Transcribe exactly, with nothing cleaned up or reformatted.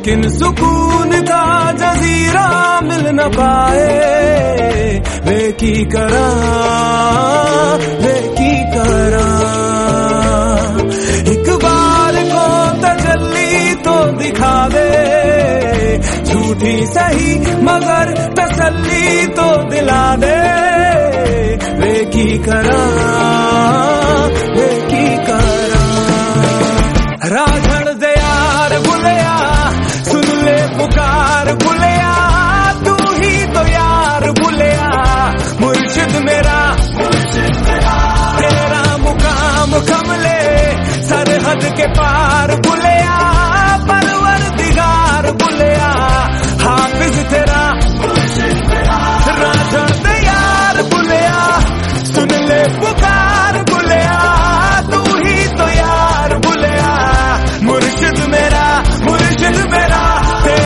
लेकिन सुकून का जजीरा मिल न पाए। वे की करा वे की करा एक बार को तजल्ली तो दिखा दे, झूठी सही मगर तसल्ली तो दिला दे। वे की करा वे की करा राझड़ दे यार बुलिया, सुन ले पुकार बुलिया, तू ही तो यार बुलिया, मुर्शिद मेरा तेरा मुकाम कमले सरहद के पार बुलिया, परवरदिगार बुलिया, हाफिज तेरा राझड़ दे यार बुलिया, सुन ले पुकार बुलिया, तू ही तो यार बुलिया, मुर्शिद